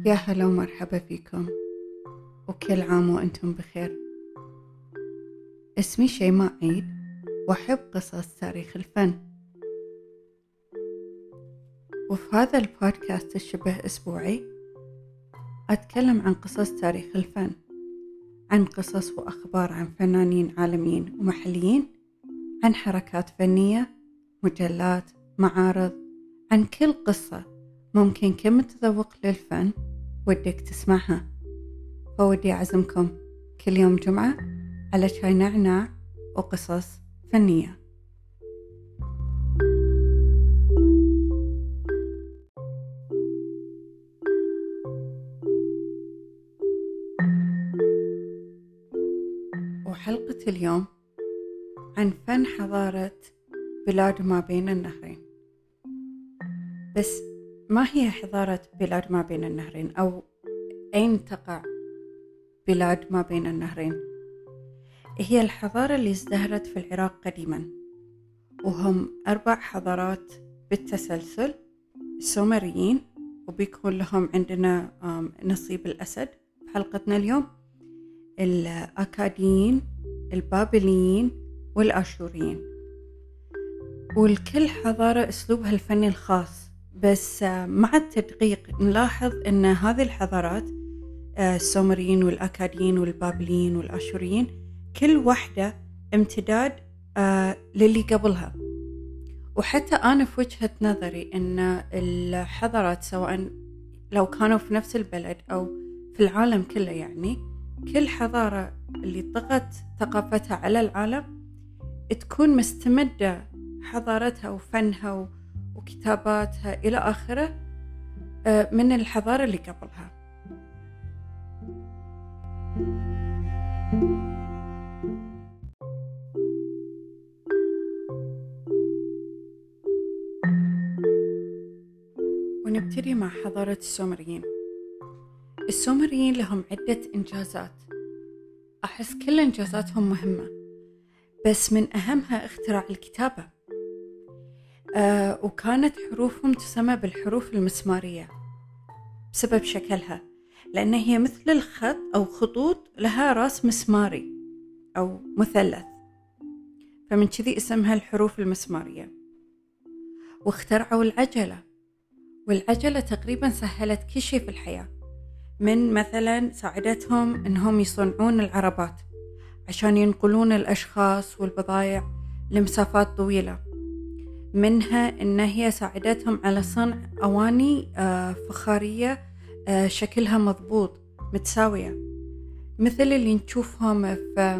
يا هلا ومرحبا فيكم، وكل عام وأنتم بخير. اسمي شيماء عيد، وأحب قصص تاريخ الفن. وفي هذا البودكاست الشبه أسبوعي أتكلم عن قصص تاريخ الفن، عن قصص وأخبار عن فنانين عالميين ومحليين، عن حركات فنية، مجلات، معارض، عن كل قصة ممكن كمتذوق للفن ودك تسمعها. فودي أعزمكم كل يوم جمعة على شاي نعناع وقصص فنية. وحلقة اليوم عن فن حضارة بلاد ما بين النهرين. بس ما هي حضارة بلاد ما بين النهرين، أو أين تقع بلاد ما بين النهرين؟ هي الحضارة اللي ازدهرت في العراق قديما، وهم 4 حضارات بالتسلسل: السومريين، وبيكون لهم عندنا نصيب الأسد في حلقتنا اليوم، الأكاديين، البابليين، والآشوريين. والكل حضارة أسلوبها الفني الخاص، بس مع التدقيق نلاحظ أن هذه الحضارات، السومريين والأكاديين والبابليين والآشوريين، كل واحدة امتداد للي قبلها. وحتى أنا في وجهة نظري أن الحضارات سواء لو كانوا في نفس البلد أو في العالم كله، يعني كل حضارة اللي طغت ثقافتها على العالم تكون مستمدة حضارتها وفنها وكتاباتها إلى آخره من الحضارة اللي قبلها. ونبتدي مع حضارة السومريين. السومريين لهم عدة إنجازات، أحس كل إنجازاتهم مهمة، بس من أهمها اختراع الكتابة. وكانت حروفهم تسمى بالحروف المسمارية بسبب شكلها، لأنها هي مثل الخط أو خطوط لها رأس مسماري أو مثلث، فمن كذي اسمها الحروف المسمارية. واخترعوا العجلة، والعجلة تقريبا سهلت كل شيء في الحياة، من مثلا ساعدتهم أنهم يصنعون العربات عشان ينقلون الأشخاص والبضائع لمسافات طويلة، منها أن هي ساعدتهم على صنع أواني فخارية شكلها مضبوط متساوية، مثل اللي نشوفهم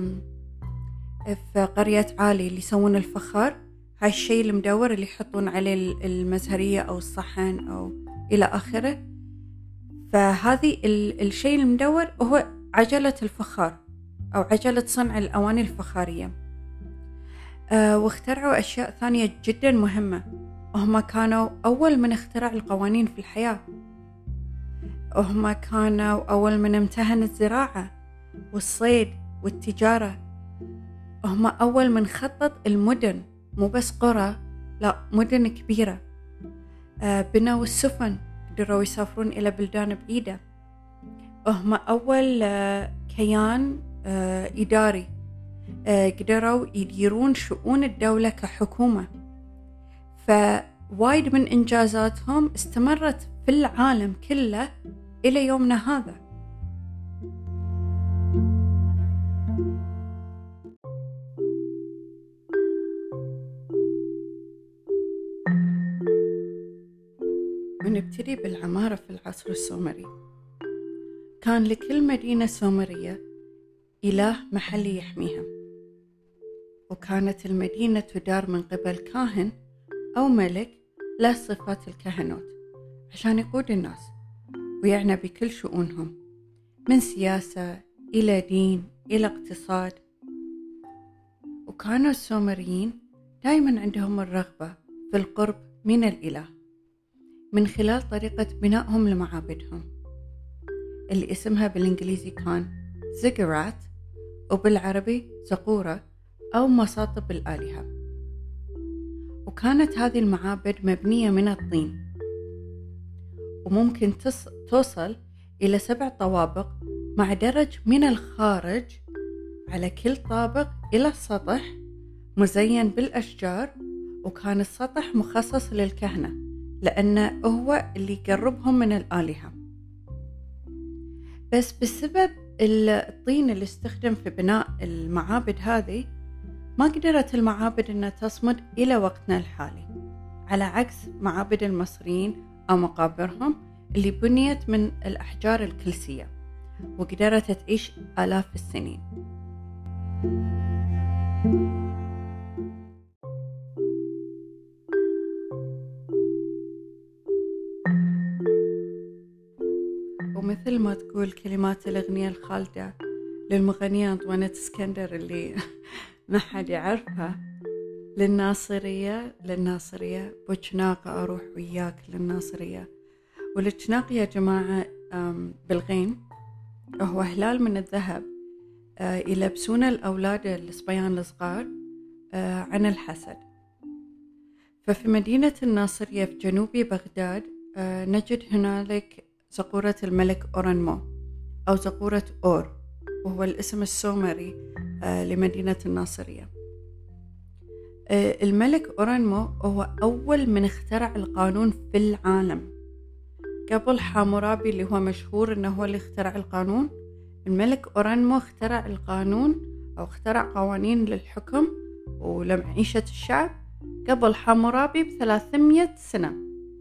في قرية عالي اللي يسوون الفخار، هاي الشيء المدور اللي يحطون عليه المزهرية أو الصحن أو إلى آخره. فهذه الشيء المدور هو عجلة الفخار أو عجلة صنع الأواني الفخارية. واخترعوا أشياء ثانية جدا مهمة، وهم كانوا أول من اخترع القوانين في الحياة، وهم كانوا أول من امتهن الزراعة والصيد والتجارة، وهم أول من خطط المدن، مو بس قرى، لا مدن كبيرة. بنوا السفن، قدروا يسافرون إلى بلدان بعيدة. وهم أول كيان إداري، قدروا يديرون شؤون الدولة كحكومة. فوايد من إنجازاتهم استمرت في العالم كله إلى يومنا هذا. ونبتدي بالعمارة في العصر السومري. كان لكل مدينة سومرية إله محلي يحميها، وكانت المدينة تدار من قبل كاهن أو ملك له صفات الكهنوت عشان يقود الناس ويعنى بكل شؤونهم، من سياسة إلى دين إلى اقتصاد. وكانوا السومريين دائما عندهم الرغبة في القرب من الإله من خلال طريقة بنائهم لمعابدهم اللي اسمها بالإنجليزي كان زيغورات، وبالعربي زقورة أو مساطب الآلهة. وكانت هذه المعابد مبنية من الطين، وممكن توصل إلى 7 طوابق مع درج من الخارج على كل طابق إلى السطح مزين بالأشجار، وكان السطح مخصص للكهنة لأنه هو اللي يقربهم من الآلهة. بس بسبب الطين اللي استخدم في بناء المعابد هذه ما قدرت المعابد أنها تصمد إلى وقتنا الحالي، على عكس معابد المصريين أو مقابرهم اللي بنيت من الأحجار الكلسية وقدرت تعيش آلاف السنين. ومثل ما تقول كلمات الأغنية الخالدة للمغنية أنطوانية اسكندر اللي ما حد يعرفها: للناصرية بوجناقة أروح وياك للناصرية. والجناق يا جماعة بالغين هو هلال من الذهب يلبسون الأولاد الصبيان الصغار عن الحسد. ففي مدينة الناصرية في جنوب بغداد نجد هنالك زقورة الملك أورنمو أو زقورة أور، وهو الاسم السومري لمدينة الناصرية. الملك أورنمو هو أول من اخترع القانون في العالم. قبل حامورابي اللي هو مشهور إنه هو اللي اخترع القانون، الملك أورنمو اخترع القانون أو اخترع قوانين للحكم ولمعيشة الشعب قبل حامورابي ب300 سنة.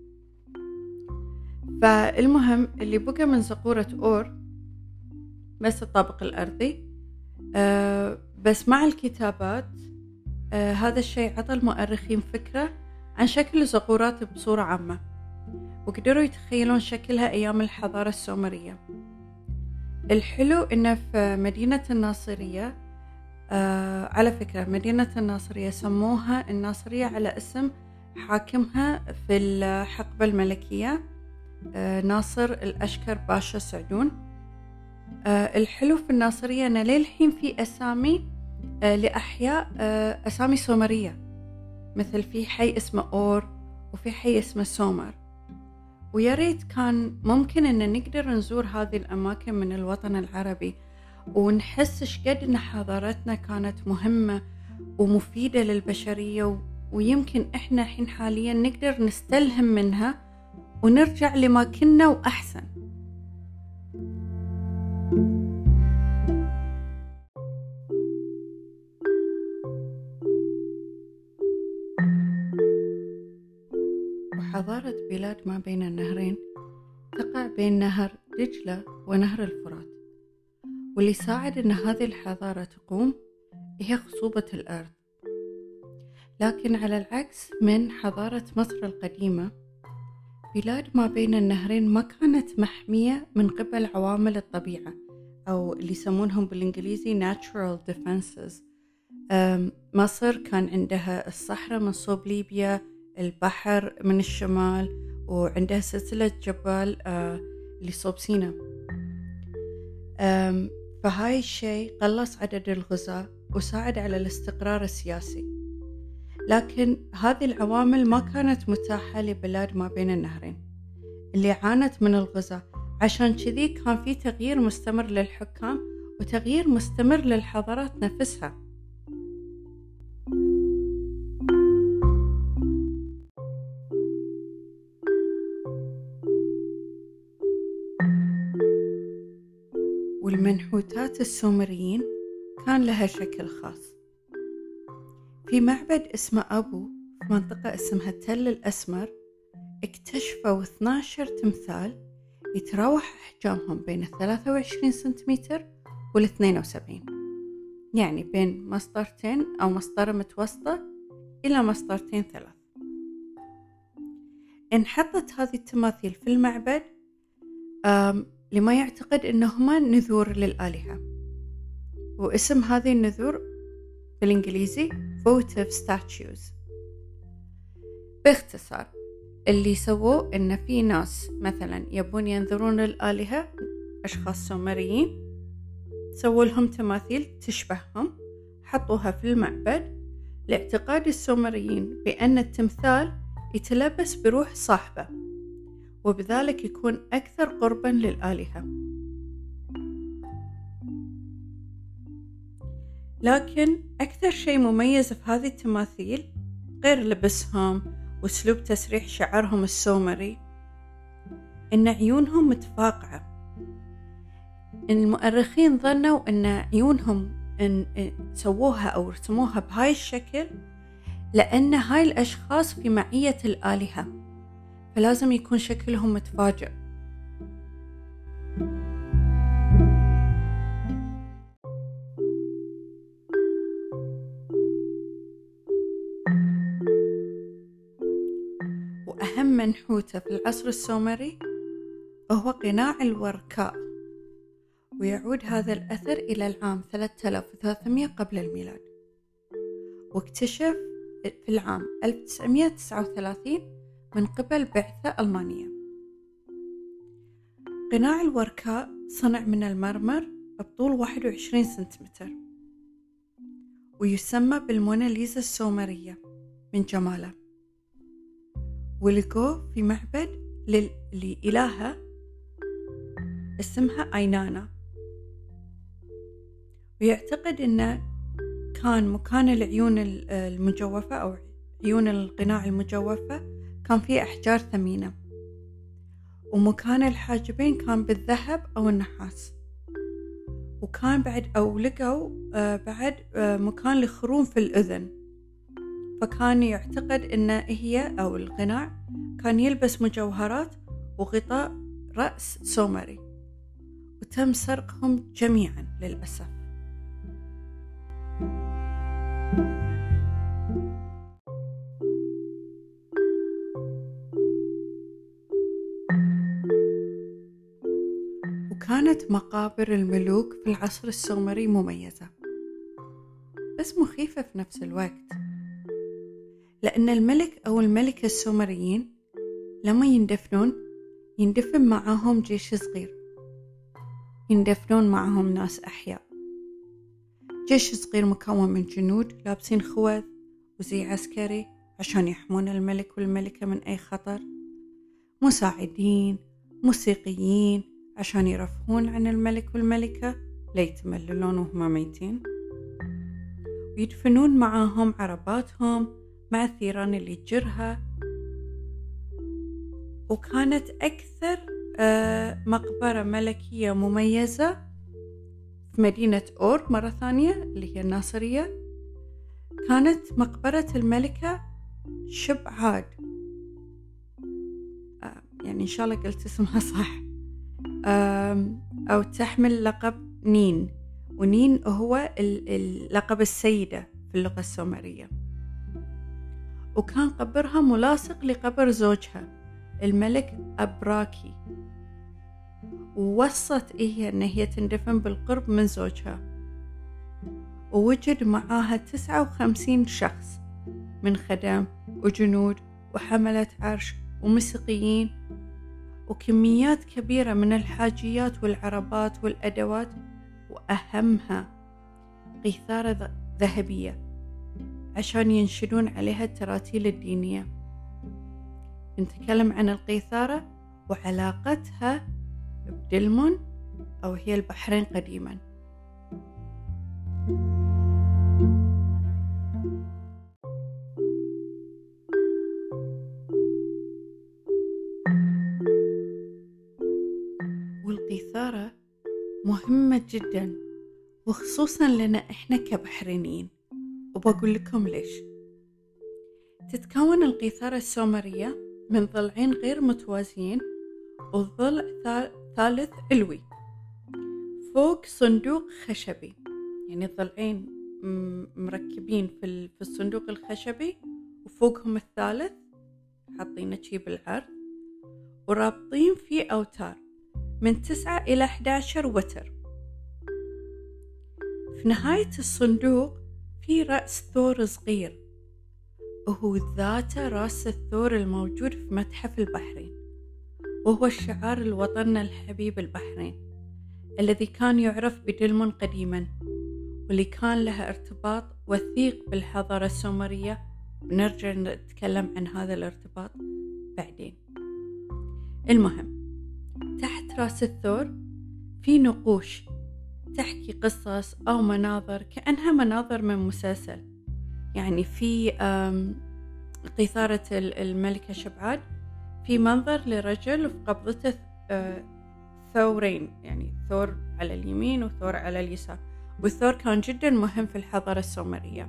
فالمهم اللي بقى من زقورة أور بس الطابق الأرضي، بس مع الكتابات هذا الشيء عطى المؤرخين فكرة عن شكل الزقورات بصورة عامة، وقدروا يتخيلون شكلها أيام الحضارة السومرية. الحلو إنه في مدينة الناصرية، على فكرة مدينة الناصرية سموها الناصرية على اسم حاكمها في الحقبة الملكية، ناصر الأشكر باشا سعدون. الحلو في الناصرية أن للحين في أسامي لأحياء أسامي سومرية، مثل في حي اسمه أور وفي حي اسمه سومر. وياريت كان ممكن أن نقدر نزور هذه الأماكن من الوطن العربي ونحس شقد أن حضارتنا كانت مهمة ومفيدة للبشرية، ويمكن إحنا الحين حاليا نقدر نستلهم منها ونرجع لما كنا وأحسن. وحضارة بلاد ما بين النهرين تقع بين نهر دجلة ونهر الفرات، واللي ساعد أن هذه الحضارة تقوم هي خصوبة الأرض. لكن على العكس من حضارة مصر القديمة، بلاد ما بين النهرين ما كانت محمية من قبل عوامل الطبيعة أو اللي يسمونهم بالإنجليزي natural defenses. مصر كان عندها الصحراء من صوب ليبيا، البحر من الشمال، وعندها سلسلة جبال اللي صوب سيناء. فهاي الشيء قلص عدد الغزاة وساعد على الاستقرار السياسي، لكن هذه العوامل ما كانت متاحة لبلاد ما بين النهرين اللي عانت من الغزاة. عشان كذي كان في تغيير مستمر للحكام وتغيير مستمر للحضارات نفسها. والمنحوتات السومريين كان لها شكل خاص. في معبد اسمه أبو في منطقة اسمها تل الأسمر اكتشفوا 12 تمثال يتراوح أحجامهم بين 23 سنتيمتر وال72، يعني بين مسطرتين أو مسطرة متوسطة إلى مسطرتين 3. انحطت هذه التماثيل في المعبد لما يعتقد أنهما نذور للآلهة، واسم هذه النذور بالإنجليزي votive statues. باختصار اللي سووه إن في ناس مثلا يبون ينذرون للآلهة، أشخاص سومريين، سووا لهم تماثيل تشبههم، حطوها في المعبد لاعتقاد السومريين بأن التمثال يتلبس بروح صاحبه، وبذلك يكون أكثر قرباً للآلهة. لكن أكثر شيء مميز في هذه التماثيل غير لبسهم وأسلوب تسريح شعرهم السومري إن عيونهم متفاقعة. المؤرخين ظنوا إن عيونهم سووها أو رسموها بهاي الشكل لأن هاي الأشخاص في معية الآلهة، فلازم يكون شكلهم متفاجئ. وأهم منحوتة في العصر السومري هو قناع الوركاء، ويعود هذا الأثر إلى العام 3300 قبل الميلاد، واكتشف في العام 1939 من قبل بعثة ألمانية. قناع الوركاء صنع من المرمر بطول 21 سنتيمتر، ويسمى بالموناليزا السومرية من جماله، ولقوه في معبد لإلهة اسمها أينانا، ويعتقد أنه كان مكان العيون المجوفة أو عيون القناع المجوفة كان فيه أحجار ثمينة، ومكان الحاجبين كان بالذهب أو النحاس، وكان بعد أو لقوا بعد مكان لخروم في الأذن، فكان يعتقد أن هي أو القناع كان يلبس مجوهرات وغطاء رأس سومري، وتم سرقهم جميعا للأسف. وكانت مقابر الملوك في العصر السومري مميزة بس مخيفة في نفس الوقت، لأن الملك أو الملكة السومريين لما يندفن معهم جيش صغير، يندفنون معهم ناس أحياء، جيش صغير مكون من جنود لابسين خوذ وزي عسكري عشان يحمون الملك والملكة من أي خطر، مساعدين، موسيقيين عشان يرفهون عن الملك والملكة ليتمللون وهم ميتين، ويدفنون معاهم عرباتهم مع الثيران اللي تجرها. وكانت أكثر مقبرة ملكية مميزة في مدينة أور مرة ثانية اللي هي الناصرية، كانت مقبرة الملكة شبعاد، يعني إن شاء الله قلت اسمها صح، أو تحمل لقب نين، ونين هو لقب السيدة في اللغة السومرية، وكان قبرها ملاصق لقبر زوجها الملك أبراكي، ووصت إن هي تندفن بالقرب من زوجها، ووجد معاها 59 شخص من خدم وجنود وحملة عرش وموسيقيين، وكميات كبيرة من الحاجيات والعربات والأدوات، وأهمها قيثارة ذهبية عشان ينشدون عليها التراتيل الدينية. نتكلم عن القيثارة وعلاقتها بدلمون أو هي البحرين قديما. والقيثارة مهمة جدا وخصوصا لنا إحنا كبحرينيين، وبقول لكم ليش. تتكون القيثارة السومرية من ضلعين غير متوازيين وضلع ثالث علوي فوق صندوق خشبي، يعني الضلعين مركبين في الصندوق الخشبي وفوقهم الثالث حاطينه شي بالعرض، ورابطين فيه أوتار من 9 إلى 11 وتر. في نهاية الصندوق في رأس ثور صغير، وهو ذاته رأس الثور الموجود في متحف البحرين، وهو الشعار الوطن الحبيب البحرين الذي كان يعرف بدلمون قديما، واللي كان له ارتباط وثيق بالحضارة السومرية. بنرجع نتكلم عن هذا الارتباط بعدين. المهم، تحت رأس الثور في نقوش تحكي قصص أو مناظر كأنها مناظر من مسلسل. يعني في قيثارة الملكة شبعاد في منظر لرجل في قبضته ثورين، يعني ثور على اليمين وثور على اليسار، والثور كان جدا مهم في الحضارة السومرية.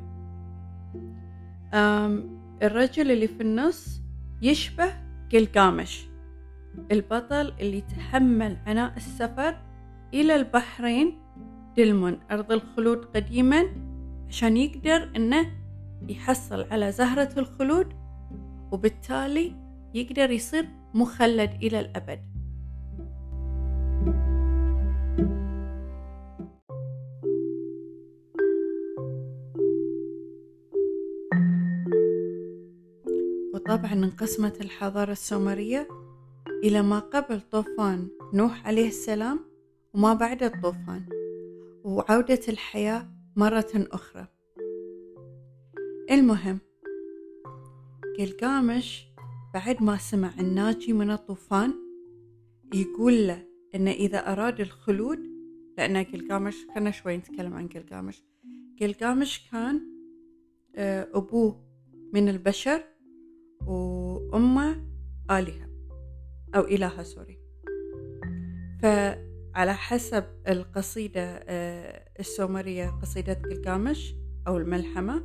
الرجل اللي في النص يشبه جلجامش، البطل اللي تحمل عناء السفر إلى البحرين دلمن أرض الخلود قديما عشان يقدر إنه يحصل على زهرة الخلود، وبالتالي يقدر يصير مخلد إلى الأبد. وطبعا انقسمت الحضارة السومرية إلى ما قبل طوفان نوح عليه السلام وما بعد الطوفان، وعودة الحياة مرة أخرى. المهم، جلجامش بعد ما سمع الناجي من الطوفان يقول له إن إذا أراد الخلود، لأن جلجامش، خلنا شوي نتكلم عن جلجامش. جلجامش كان أبوه من البشر وأمه آلهة أو إلهة، سوري. فعلى حسب القصيدة السومرية، قصيدة جلجامش أو الملحمة،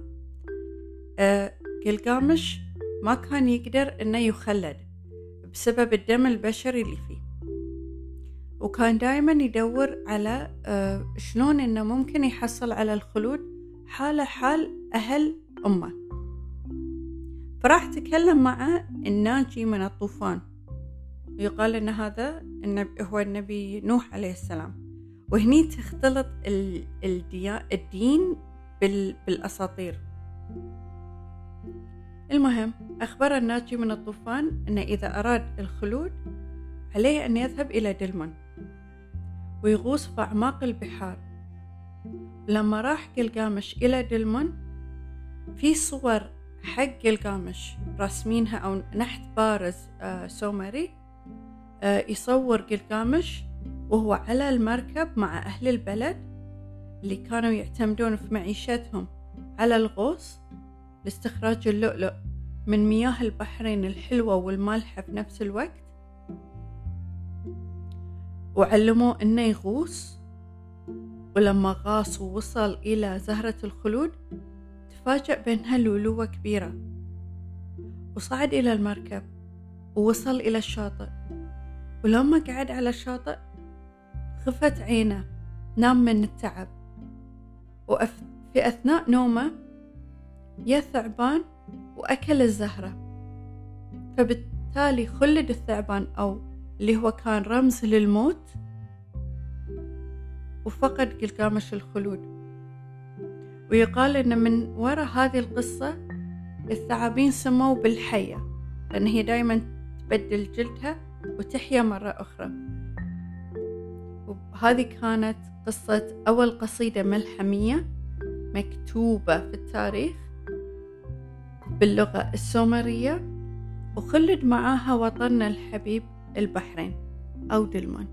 جلجامش ما كان يقدر إنه يخلد بسبب الدم البشري اللي فيه، وكان دائما يدور على شلون إنه ممكن يحصل على الخلود حال أهل أمه. فراح تكلم مع الناجي من الطوفان، يقال إن هذا هو النبي نوح عليه السلام. وهني تختلط الدين بالأساطير. المهم، أخبر الناجي من الطوفان أن إذا أراد الخلود عليه أن يذهب إلى دلمن ويغوص في أعماق البحار. لما راح جلجامش إلى دلمن، في صور حق جلجامش رسمينها أو نحت بارز سومري يصور جلجامش وهو على المركب مع أهل البلد اللي كانوا يعتمدون في معيشتهم على الغوص لاستخراج اللؤلؤ من مياه البحرين الحلوة والمالحة في نفس الوقت، وعلموه إنه يغوص. ولما غاص ووصل إلى زهرة الخلود تفاجأ بأنها لؤلؤة كبيرة، وصعد إلى المركب ووصل إلى الشاطئ. ولما قعد على الشاطئ خفت عينه، نام من التعب، وفي أثناء نومه يا ثعبان وأكل الزهرة، فبالتالي خلد الثعبان أو اللي هو كان رمز للموت، وفقد جلجامش الخلود. ويقال إن من وراء هذه القصة الثعابين سموا بالحية، لأن هي دائما تبدل جلدها وتحيا مرة أخرى. وهذه كانت قصة أول قصيدة ملحمية مكتوبة في التاريخ باللغة السومرية، وخلد معاها وطننا الحبيب البحرين أو دلمن.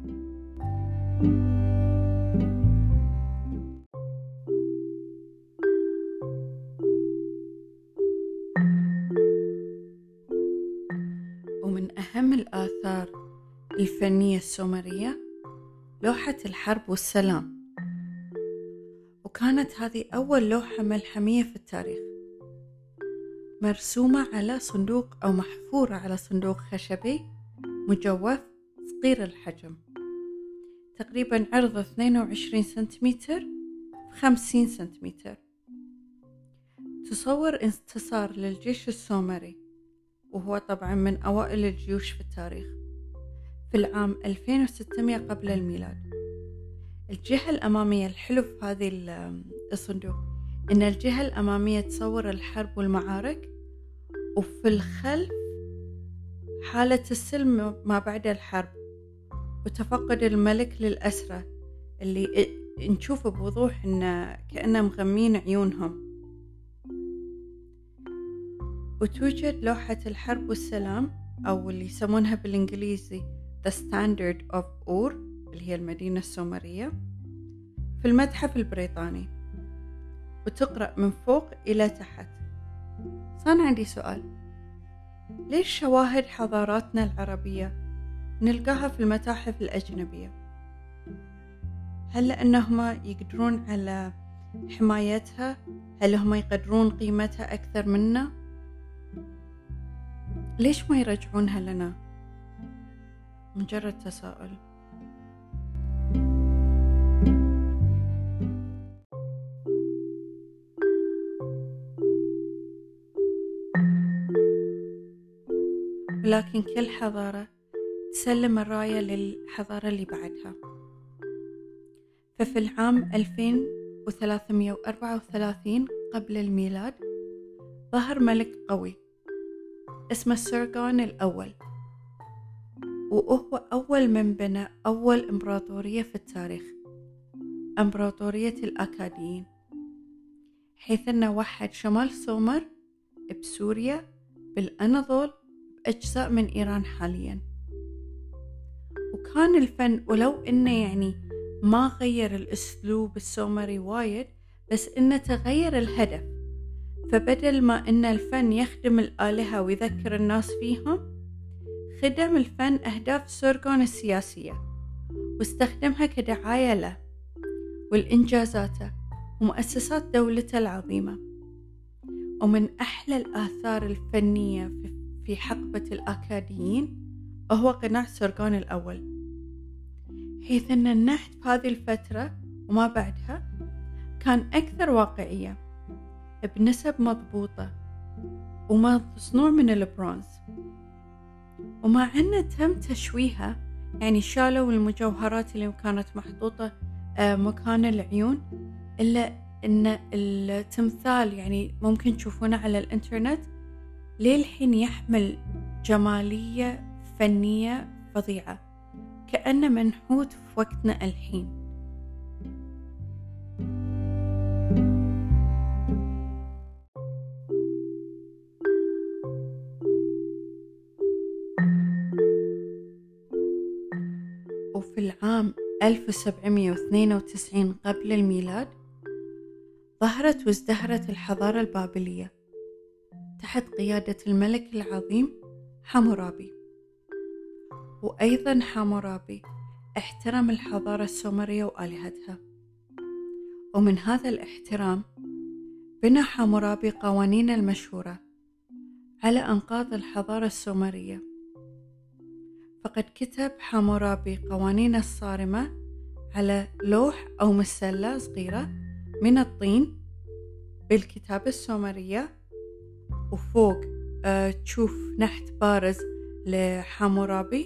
ومن أهم الآثار الفنية السومرية لوحة الحرب والسلام، وكانت هذه أول لوحة ملحمية في التاريخ، مرسومة على صندوق أو محفورة على صندوق خشبي مجوف صغير الحجم، تقريبا عرضه 22 سنتيمتر في 50 سنتيمتر. تصور انتصار للجيش السومري، وهو طبعا من أوائل الجيوش في التاريخ، في العام 2600 قبل الميلاد. الجهة الأمامية، الحلو في هذه الصندوق إن الجهة الأمامية تصور الحرب والمعارك، وفي الخلف حالة السلم ما بعد الحرب وتفقد الملك للأسرى اللي نشوف بوضوح إن كأنه مغمين عيونهم. وتوجد لوحة الحرب والسلام أو اللي يسمونها بالإنجليزي The Standard of Ur اللي هي المدينة السومرية في المتحف البريطاني، وتقرأ من فوق إلى تحت. صار عندي سؤال، ليش شواهد حضاراتنا العربية نلقاها في المتاحف الأجنبية؟ هل لأنهم يقدرون على حمايتها؟ هل هم يقدرون قيمتها أكثر منا؟ ليش ما يرجعونها لنا؟ مجرد تساؤل. ولكن كل حضارة تسلم الراية للحضارة اللي بعدها. ففي العام 2334 قبل الميلاد ظهر ملك قوي اسمه سيرغون الأول، وهو أول من بنى أول إمبراطورية في التاريخ، إمبراطورية الأكاديين، حيث أنه وحد شمال سومر بسوريا بالأناضول بأجزاء من إيران حاليا. وكان الفن ولو إنه يعني ما غير الأسلوب السومري وايد، بس إنه تغير الهدف. فبدل ما إن الفن يخدم الآلهة ويذكر الناس فيهم، خدم الفن أهداف سيرغون السياسية واستخدمها كدعاية له والإنجازاته ومؤسسات دولته العظيمة. ومن أحلى الآثار الفنية في حقبة الأكاديين هو قناع سيرغون الأول، حيث أن النحت في هذه الفترة وما بعدها كان أكثر واقعية بنسب مضبوطة ومصنوع من البرونز. ومع أنه تم تشويهها، يعني شالوا المجوهرات اللي كانت محطوطة مكان العيون، إلا أن التمثال يعني ممكن تشوفونه على الإنترنت للحين يحمل جمالية فنية فظيعة، كأنه منحوت في وقتنا الحين. وفي العام 1792 قبل الميلاد ظهرت وازدهرت الحضارة البابلية تحت قيادة الملك العظيم حمورابي. وأيضا حمورابي احترم الحضارة السومرية وآلهتها، ومن هذا الاحترام بنى حمورابي قوانين المشهورة على أنقاض الحضارة السومرية. فقد كتب حمورابي قوانين الصارمة على لوح أو مسلة صغيرة من الطين بالكتابة السومرية، وفوق تشوف نحت بارز لحمورابي.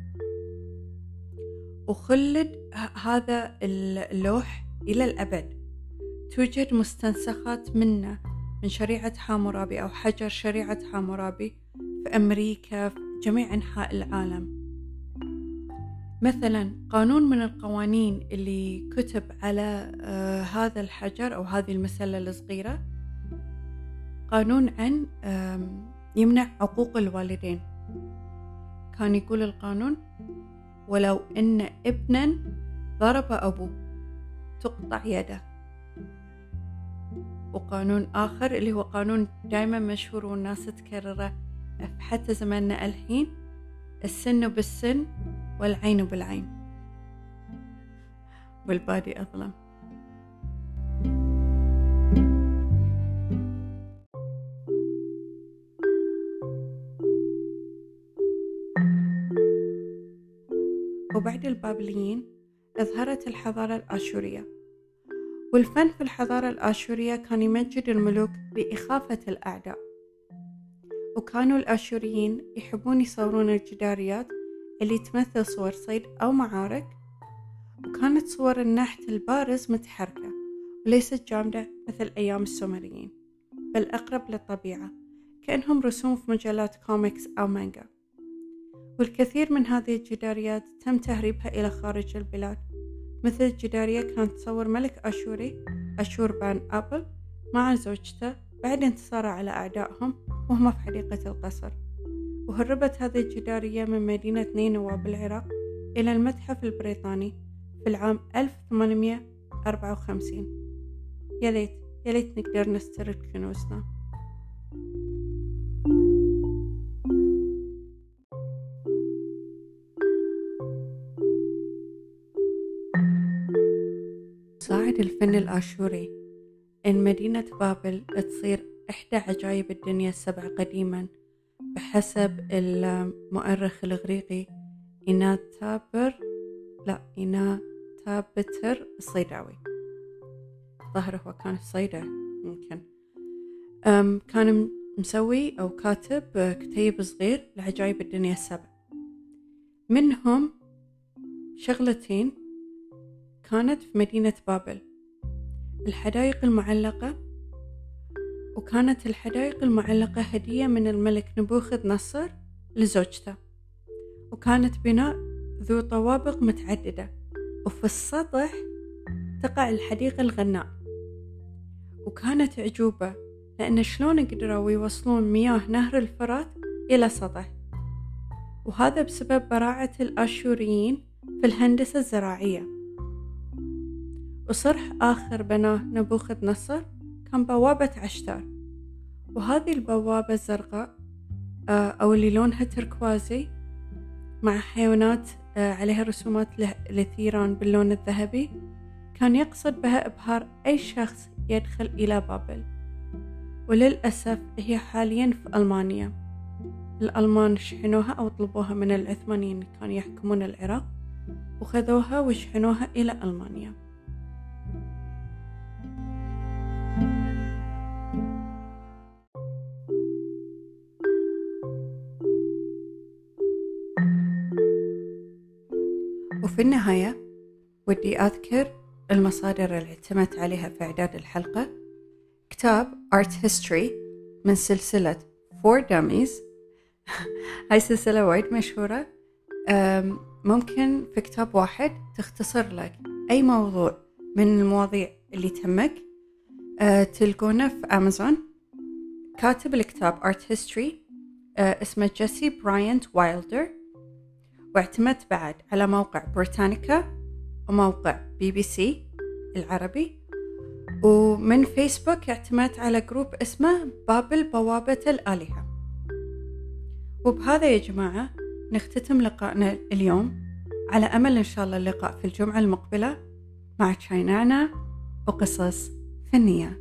وخلد هذا اللوح إلى الأبد. توجد مستنسخات منه من شريعة حمورابي أو حجر شريعة حمورابي في أمريكا في جميع أنحاء العالم. مثلا قانون من القوانين اللي كتب على هذا الحجر أو هذه المسلة الصغيرة، قانون عن يمنع عقوق الوالدين. كان يقول القانون: ولو إن ابنا ضرب أبوه تقطع يده. وقانون آخر اللي هو قانون دائما مشهور والناس تكرره حتى زماننا الحين: السن بالسن والعين بالعين والبادي أظلم. وبعد البابليين أظهرت الحضارة الآشورية، والفن في الحضارة الآشورية كان يمجد الملوك بإخافة الأعداء. وكانوا الآشوريين يحبون يصورون الجداريات اللي تمثل صور صيد أو معارك، وكانت صور النحت البارز متحركة وليست جامدة مثل أيام السومريين، بل أقرب للطبيعة كأنهم رسوم في مجلات كوميكس أو مانجا. والكثير من هذه الجداريات تم تهريبها إلى خارج البلاد، مثل الجدارية كانت تصور ملك أشوري أشور بان أبل مع زوجته بعد انتصاره على أعدائهم وهم في حديقة القصر. وهربت هذه الجدارية من مدينة نينوى بالعراق إلى المتحف البريطاني في العام 1854. يا ليت نقدر نسترد كنوزنا. ساعد الفن الآشوري إن مدينة بابل تصير إحدى عجائب الدنيا السبع قديما بحسب المؤرخ الإغريقي إيناتابتر الصيداوي. ظهره هو كان الصيدة يمكن. كان مسوي أو كاتب كتيب صغير لعجائب الدنيا السبع، منهم شغلتين كانت في مدينة بابل: الحدائق المعلقة، وكانت الحدائق المعلقة هدية من الملك نبوخذ نصر لزوجته، وكانت بناء ذو طوابق متعددة، وفي السطح تقع الحديقة الغناء. وكانت عجوبة لأن شلون قدروا يوصلون مياه نهر الفرات إلى سطح، وهذا بسبب براعة الآشوريين في الهندسة الزراعية. وصرح آخر بناه نبوخذ نصر كان بوابة عشتار، وهذه البوابة الزرقاء أو اللي لونها تركوازي مع حيوانات عليها رسومات لثيران باللون الذهبي، كان يقصد بها إبهار أي شخص يدخل إلى بابل. وللأسف هي حاليا في ألمانيا. الألمان شحنوها أو طلبوها من العثمانيين اللي كانوا يحكمون العراق، وخذوها وشحنوها إلى ألمانيا. وفي النهاية ودي أذكر المصادر اللي اعتمدت عليها في إعداد الحلقة: كتاب Art History من سلسلة For Dummies. هاي سلسلة وايد مشهورة، ممكن في كتاب واحد تختصر لك أي موضوع من المواضيع اللي تهمك. تلقونه في أمازون. كاتب الكتاب Art History اسمه جيسي براينت وايلدر، واعتمدت بعد على موقع بريتانيكا وموقع BBC العربي، ومن فيسبوك اعتمدت على جروب اسمه بابل بوابة الآلهة. وبهذا يا جماعة نختتم لقائنا اليوم، على أمل إن شاء الله اللقاء في الجمعة المقبلة مع شاي نعناع وقصص فنية.